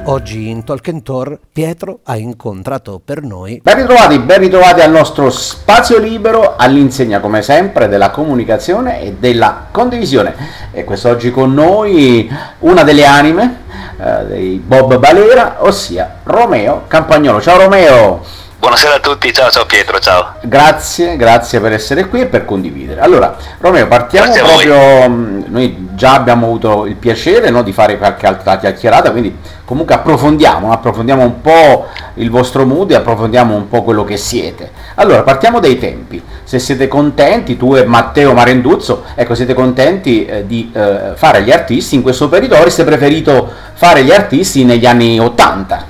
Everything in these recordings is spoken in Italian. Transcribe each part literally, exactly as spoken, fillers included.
Oggi in Talk and Tour Pietro ha incontrato per noi. Ben ritrovati, ben ritrovati al nostro spazio libero, all'insegna come sempre della comunicazione e della condivisione. E quest'oggi con noi una delle anime eh, dei Bob Balera, ossia Romeo Campagnolo. Ciao Romeo! Buonasera a tutti, ciao ciao Pietro, ciao. Grazie, grazie per essere qui e per condividere. Allora, Romeo, partiamo Grazie proprio, noi già abbiamo avuto il piacere, no, di fare qualche altra chiacchierata, quindi comunque approfondiamo, approfondiamo un po' il vostro mood e approfondiamo un po' quello che siete. Allora, partiamo dai tempi. Se siete contenti, tu e Matteo Marenduzzo, ecco, siete contenti eh, di eh, fare gli artisti in questo periodo, o avreste preferito fare gli artisti negli anni ottanta?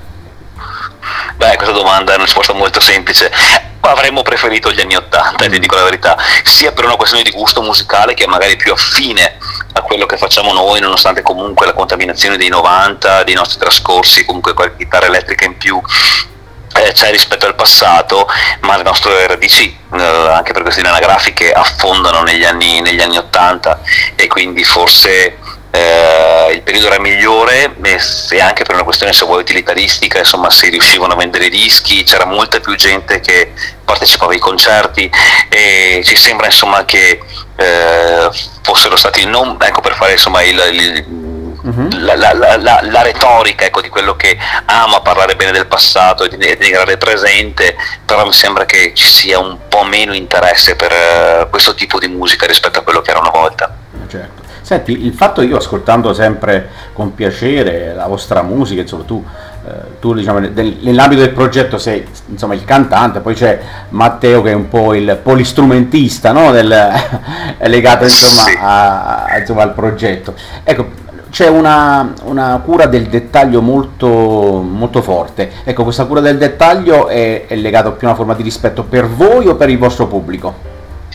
Beh, questa domanda è una risposta molto semplice. Avremmo preferito gli anni ottanta, ti dico la verità, sia per una questione di gusto musicale che è magari più affine a quello che facciamo noi, nonostante comunque la contaminazione dei novanta, dei nostri trascorsi, comunque qualche chitarra elettrica in più eh, c'è rispetto al passato, ma le nostre radici, eh, anche per questioni anagrafiche, affondano negli anni, negli anni ottanta, e quindi forse Eh, il periodo era migliore, e anche per una questione, se vuoi, utilitaristica, insomma, si riuscivano a vendere i dischi, c'era molta più gente che partecipava ai concerti, e ci sembra insomma che eh, fossero stati, non ecco per fare insomma il, il uh-huh. la, la, la, la, la retorica, ecco, di quello che ama parlare bene del passato e di denigrare il presente, però mi sembra che ci sia un po' meno interesse per uh, questo tipo di musica rispetto a quello che era una volta. Certo. Senti, il fatto che io, ascoltando sempre con piacere la vostra musica, insomma, tu, eh, tu diciamo, nel, nell'ambito del progetto sei, insomma, il cantante, poi c'è Matteo che è un po' il polistrumentista, no? Del, è legato, insomma, sì. a, a, insomma, al progetto. Ecco, c'è una, una cura del dettaglio molto, molto forte. Ecco, questa cura del dettaglio è, è legata più a una forma di rispetto per voi o per il vostro pubblico?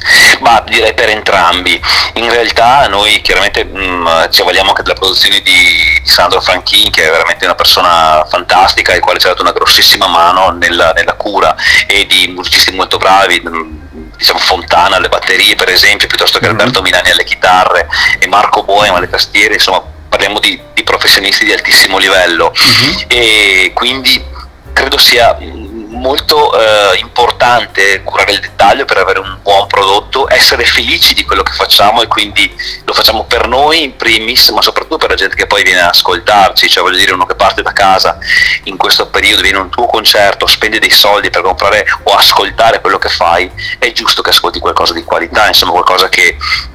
Ma direi per entrambi. In realtà noi chiaramente mh, ci avvaliamo anche della produzione di, di Sandro Franchin, che è veramente una persona fantastica, il quale ci ha dato una grossissima mano nella, nella cura, e di musicisti molto bravi, mh, diciamo Fontana alle batterie per esempio, piuttosto che mm-hmm. Alberto Milani alle chitarre e Marco Boema alle tastiere, insomma parliamo di, di professionisti di altissimo livello, mm-hmm. e quindi credo sia molto eh, importante curare il dettaglio per avere un buon prodotto, essere felici di quello che facciamo, e quindi lo facciamo per noi in primis, ma soprattutto per la gente che poi viene ad ascoltarci. Cioè, voglio dire, uno che parte da casa in questo periodo, viene a un tuo concerto, spende dei soldi per comprare o ascoltare quello che fai, è giusto che ascolti qualcosa di qualità, insomma qualcosa che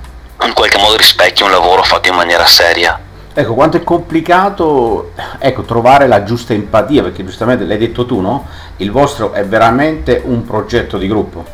in qualche modo rispecchia un lavoro fatto in maniera seria. Ecco, quanto è complicato, ecco, trovare la giusta empatia, perché giustamente l'hai detto tu, no? Il vostro è veramente un progetto di gruppo.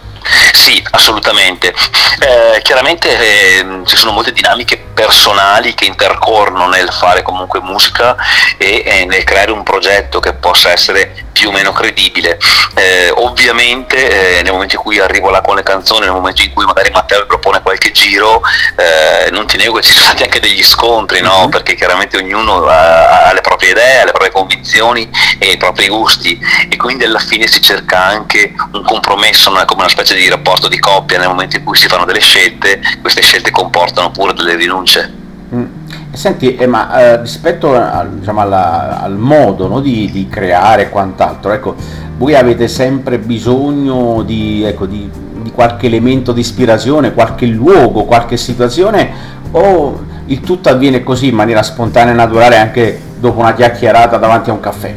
Sì, assolutamente. Eh, chiaramente eh, ci sono molte dinamiche personali che intercorrono nel fare comunque musica e, e nel creare un progetto che possa essere più o meno credibile. Eh, ovviamente eh, nel momento in cui arrivo là con le canzoni, nel momento in cui magari Matteo mi propone qualche giro, eh, non ti nego che ci sono stati anche degli scontri, no? Mm-hmm. Perché chiaramente ognuno ha, ha le proprie idee, ha le proprie convinzioni e i propri gusti, e quindi alla fine si cerca anche un compromesso, non è come una specie di rapporto di coppia. Nel momento in cui si fanno delle scelte, queste scelte comportano pure delle rinunce. Mm. Senti, eh, ma eh, rispetto a, diciamo, alla, al modo, no, di, di creare e quant'altro, ecco, voi avete sempre bisogno di, ecco, di, di qualche elemento di ispirazione, qualche luogo, qualche situazione, o il tutto avviene così in maniera spontanea e naturale anche dopo una chiacchierata davanti a un caffè?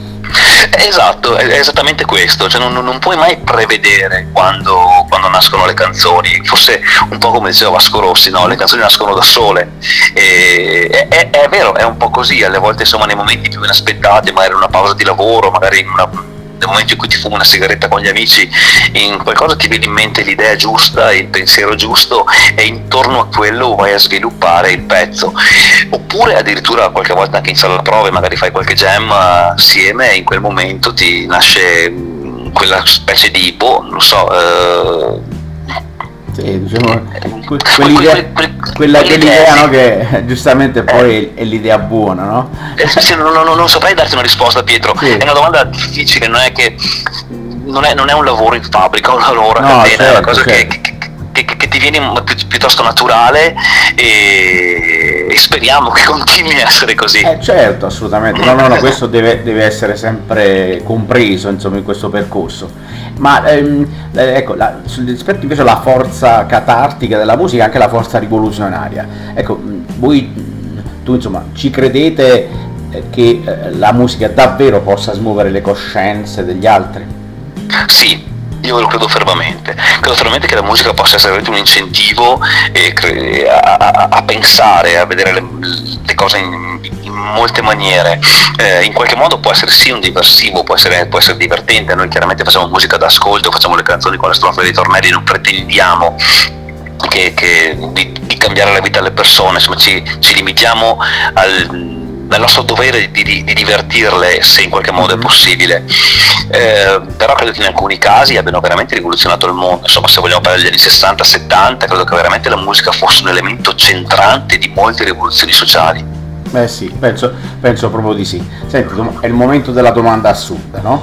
Esatto, è esattamente questo, cioè non, non puoi mai prevedere quando, quando nascono le canzoni, forse un po' come diceva Vasco Rossi, no? Le canzoni nascono da sole, e, è, è vero, è un po' così, alle volte insomma nei momenti più inaspettati, magari in una pausa di lavoro, magari in una, nel momento in cui ti fumi una sigaretta con gli amici, in qualcosa ti viene in mente l'idea giusta, il pensiero giusto, e intorno a quello vai a sviluppare il pezzo. Oppure addirittura qualche volta anche in sala prove magari fai qualche jam assieme, e in quel momento ti nasce quella specie di, boh, non so, eh, sì, diciamo, que- quell'idea, que- que- quella, quell'idea, no, che giustamente poi è l'idea buona, no? Eh, sì, non, non, non saprei darti una risposta, Pietro, sì. È una domanda difficile, non è che non è, non è un lavoro in fabbrica, un lavoro a no, catena, certo, è una cosa certo. che, che, che, che, che ti divieni pi- piuttosto naturale e, e speriamo che continui a essere così. Eh certo, assolutamente, no no no, questo deve, deve essere sempre compreso insomma in questo percorso, ma ehm, eh, ecco, la, rispetto invece alla forza catartica della musica, anche la forza rivoluzionaria, ecco, voi, tu insomma, ci credete eh, che eh, la musica davvero possa smuovere le coscienze degli altri? Sì, io lo credo fermamente, credo fermamente che la musica possa essere veramente un incentivo eh, cre- a, a, a pensare, a vedere le, le cose in, in molte maniere, eh, in qualche modo può essere sì un diversivo, può essere, può essere divertente. Noi chiaramente facciamo musica d'ascolto, facciamo le canzoni con le strofe dei ritornelli, non pretendiamo che, che di, di cambiare la vita alle persone, insomma ci, ci limitiamo al al nostro dovere di, di, di divertirle se in qualche modo è possibile, eh, però credo che in alcuni casi abbiano veramente rivoluzionato il mondo. Insomma, se vogliamo parlare degli anni sessanta settanta, credo che veramente la musica fosse un elemento centrante di molte rivoluzioni sociali. Beh sì, penso, penso proprio di sì. Senti, è il momento della domanda assurda, no?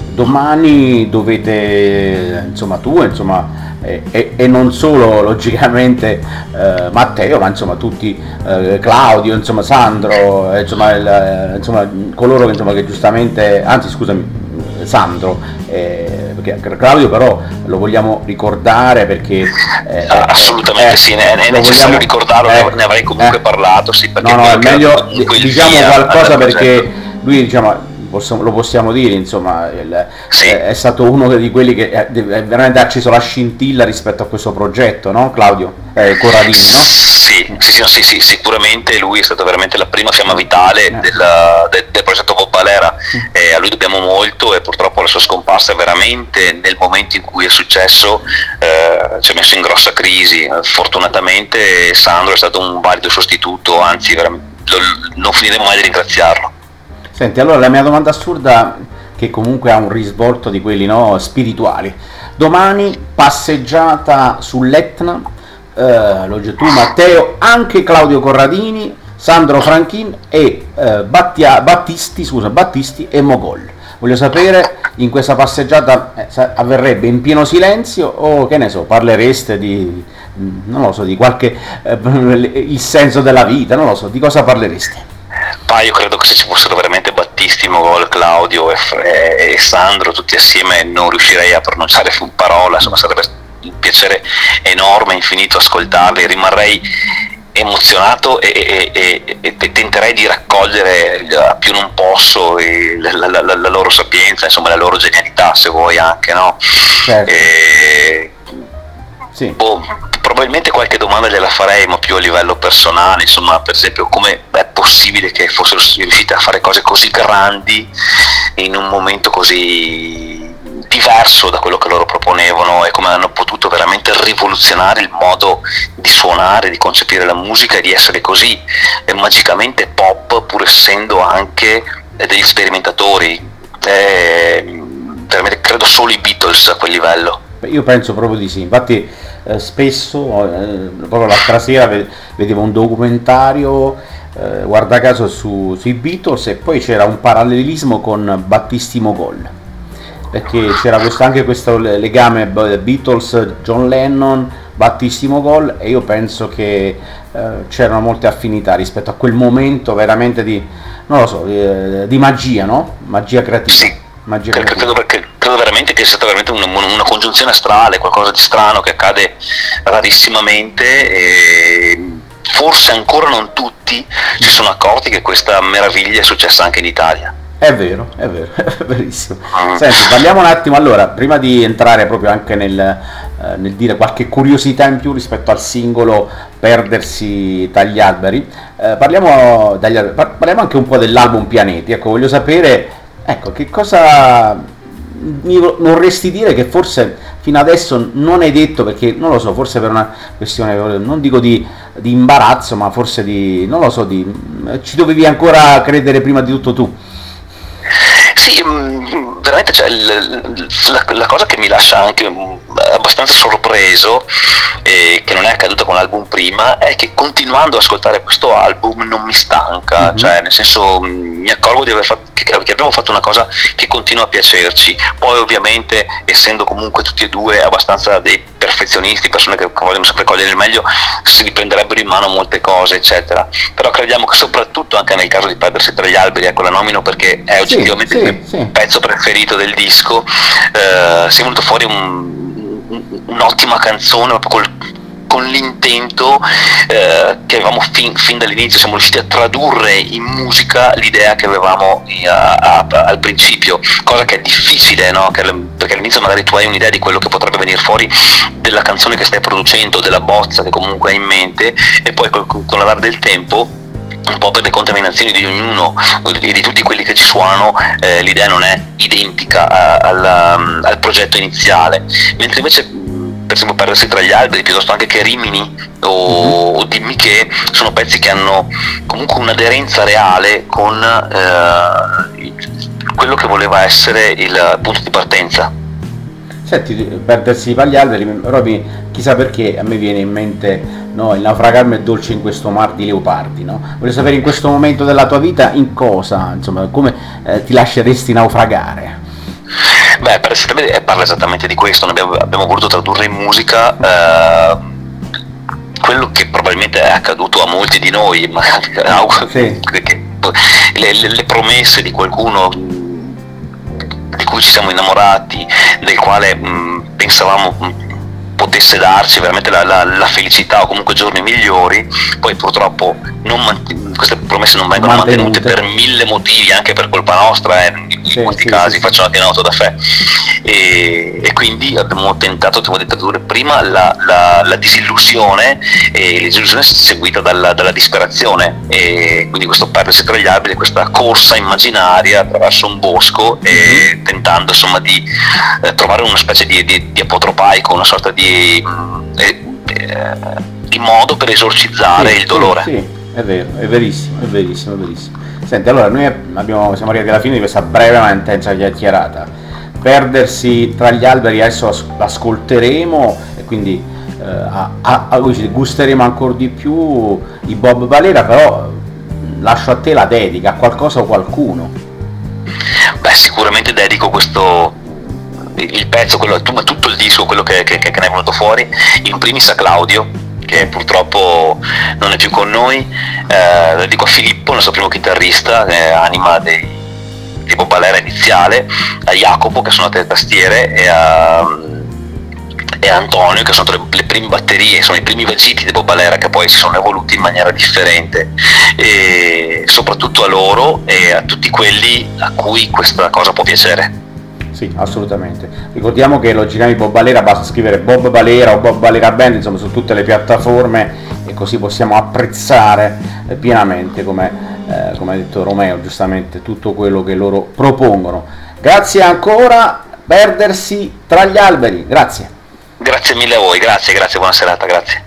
Domani dovete, insomma tu, insomma, e, e, e non solo logicamente eh, Matteo, ma insomma tutti, eh, Claudio, insomma Sandro, eh, insomma, il, eh, insomma coloro che, insomma, che giustamente, anzi scusami, Sandro, eh, perché Claudio però lo vogliamo ricordare perché eh, assolutamente eh, sì, è, è necessario vogliamo, ricordarlo, eh, ne avrei comunque eh, parlato, sì, perché no no, è meglio diciamo via, qualcosa perché lui, diciamo, Possiamo, lo possiamo dire, insomma, il, sì. è, è stato uno di quelli che è, è veramente ha acceso la scintilla rispetto a questo progetto, no Claudio? Eh, Corradini, no? Sì, sì, sì, sì, sì, sicuramente lui è stato veramente la prima fiamma vitale eh. del, del, del progetto Popalera, mm. e a lui dobbiamo molto e purtroppo la sua scomparsa veramente nel momento in cui è successo eh, ci ha messo in grossa crisi. Fortunatamente Sandro è stato un valido sostituto, anzi veramente, lo, non finiremo mai di ringraziarlo. Senti, allora la mia domanda assurda, che comunque ha un risvolto di quelli, no, spirituali. Domani passeggiata sull'Etna, eh, lo tu Matteo, anche Claudio Corradini, Sandro Franchin e eh, Battia, Battisti, scusa, Battisti e Mogol. Voglio sapere, in questa passeggiata eh, avverrebbe in pieno silenzio o che ne so, parlereste di, non lo so, di qualche, eh, il senso della vita, non lo so, di cosa parlereste? Ma io credo che se ci fossero veramente Battisti, Mogol, Claudio e, e, e Sandro tutti assieme non riuscirei a pronunciare una parola, insomma sarebbe un piacere enorme, infinito ascoltarli, rimarrei emozionato e, e, e, e, e tenterei di raccogliere a più non posso la, la, la, la loro sapienza, insomma la loro genialità, se vuoi anche, no? Certo. E, sì. boh, probabilmente qualche domanda gliela farei, ma più a livello personale, insomma, per esempio come è possibile che fossero riusciti a fare cose così grandi in un momento così diverso da quello che loro proponevano e come hanno potuto veramente rivoluzionare il modo di suonare, di concepire la musica e di essere così e magicamente pop, pur essendo anche degli sperimentatori. È, veramente credo solo i Beatles a quel livello. Io penso proprio di sì, infatti eh, spesso, eh, proprio l'altra sera vedevo un documentario, eh, guarda caso, su, sui Beatles e poi c'era un parallelismo con Battisti Mogol, perché c'era questo, anche questo legame Beatles, John Lennon, Battisti Mogol, e io penso che eh, c'erano molte affinità rispetto a quel momento veramente di, non lo so, di, di magia, no? Magia creativa. Sì. Magia credo, creativa. Perché, credo veramente che sia stata veramente una, una congiunzione astrale, qualcosa di strano che accade rarissimamente e forse ancora non tutti si sono accorti che questa meraviglia è successa anche in Italia. È vero, è vero, è verissimo. Mm. Senti, parliamo un attimo allora, prima di entrare proprio anche nel, eh, nel dire qualche curiosità in più rispetto al singolo Perdersi dagli alberi, eh, parliamo, dagli, parliamo anche un po' dell'album Pianeti. Ecco, voglio sapere, ecco, che cosa mi vorresti dire che forse fino adesso non hai detto, perché non lo so, forse per una questione, non dico di, di imbarazzo, ma forse di, non lo so, di, ci dovevi ancora credere prima di tutto tu. Sì, veramente, cioè, la, la cosa che mi lascia anche abbastanza sorpreso, e che non è accaduta con l'album prima, è che continuando ad ascoltare questo album non mi stanca. manca, mm-hmm. cioè nel senso mh, mi accorgo di aver fatto, che, che abbiamo fatto una cosa che continua a piacerci. Poi ovviamente, essendo comunque tutti e due abbastanza dei perfezionisti, persone che vogliono sempre cogliere il meglio, si riprenderebbero in mano molte cose eccetera, però crediamo che soprattutto anche nel caso di Perdersi tra gli alberi, ecco la nomino perché è oggettivamente sì, il sì, mio sì. pezzo preferito del disco, eh, si è venuto fuori un, un, un'ottima canzone col con l'intento eh, che avevamo fin, fin dall'inizio, siamo riusciti a tradurre in musica l'idea che avevamo a, a, a, al principio, cosa che è difficile, no? Che, perché all'inizio magari tu hai un'idea di quello che potrebbe venire fuori della canzone che stai producendo, della bozza che comunque hai in mente, e poi col, con l'andare del tempo, un po' per le contaminazioni di ognuno e di tutti quelli che ci suonano, eh, l'idea non è identica a, al, al progetto iniziale, mentre invece per esempio Perdersi tra gli alberi, piuttosto anche che Rimini o, o Dimmi che, sono pezzi che hanno comunque un'aderenza reale con eh, quello che voleva essere il punto di partenza. Senti, Perdersi tra gli alberi, proprio chissà perché a me viene in mente, no, il naufragarmi è dolce in questo mar di leopardi, no? Voglio sapere in questo momento della tua vita in cosa, insomma, come eh, ti lasceresti naufragare? Beh, parla esattamente di questo. Noi abbiamo, abbiamo voluto tradurre in musica eh, quello che probabilmente è accaduto a molti di noi, ma sì. che, le, le, le promesse di qualcuno di cui ci siamo innamorati, del quale mh, pensavamo mh, potesse darci veramente la, la, la felicità o comunque giorni migliori, poi purtroppo non mant- queste promesse non vengono mantenute. mantenute per mille motivi, anche per colpa nostra, eh, in, sì, in molti sì, casi sì. Faccio anche noto da fe, e, e quindi abbiamo tentato di tradurre prima la, la, la disillusione, e la disillusione seguita dalla, dalla disperazione, e quindi questo Perdersi tra gli alberi, questa corsa immaginaria attraverso un bosco, e mm-hmm. tentando insomma di eh, trovare una specie di, di, di apotropaico, una sorta di Di, eh, di modo per esorcizzare sì, il dolore. Sì, sì, è vero, è verissimo, è verissimo, è verissimo. Senti, allora noi abbiamo, siamo arrivati alla fine di questa breve ma intensa chiacchierata. Perdersi tra gli alberi adesso l'ascolteremo e quindi eh, a, a, a, gusteremo ancora di più i Bob Valera, però lascio a te la dedica, a qualcosa o qualcuno. Beh, sicuramente dedico questo il pezzo, quello, ma tutto il disco, quello che, che, che ne è venuto fuori, in primis a Claudio, che purtroppo non è più con noi, eh, lo dico a Filippo, il nostro primo chitarrista, eh, anima dei, di Bob Valera iniziale, a Jacopo che suona le tastiere, e a, e a Antonio che sono le, le prime batterie, sono i primi vagiti di Bob Valera che poi si sono evoluti in maniera differente, e soprattutto a loro e a tutti quelli a cui questa cosa può piacere. Sì, assolutamente. Ricordiamo che lo giriamo di Bob Valera, basta scrivere Bob Valera o Bob Valera Band, insomma, su tutte le piattaforme, e così possiamo apprezzare eh, pienamente, come, eh, come ha detto Romeo, giustamente, tutto quello che loro propongono. Grazie ancora, Perdersi tra gli alberi, grazie. Grazie mille a voi, grazie, grazie, buona serata, grazie.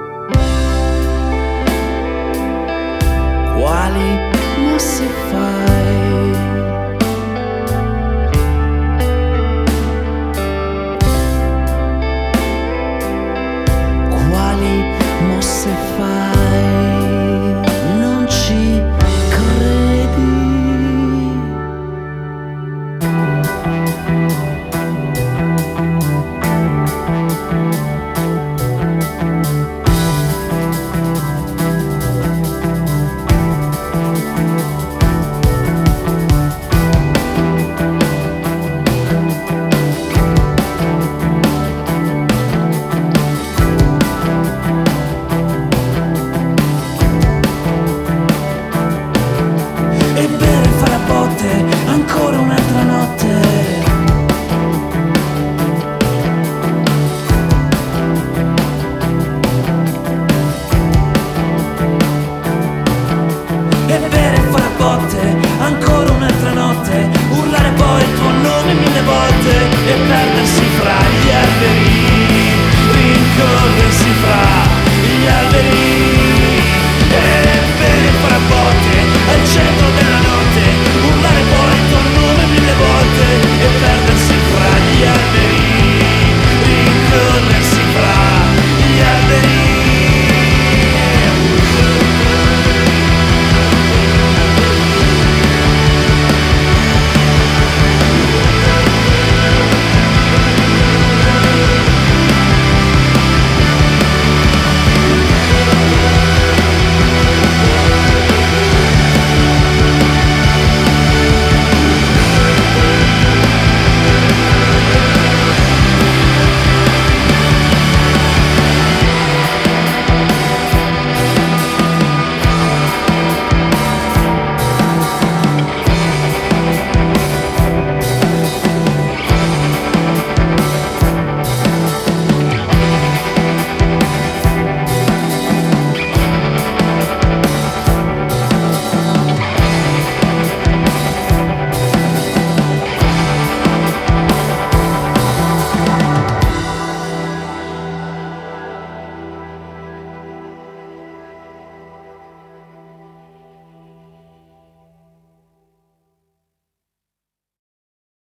Quali mosse fai?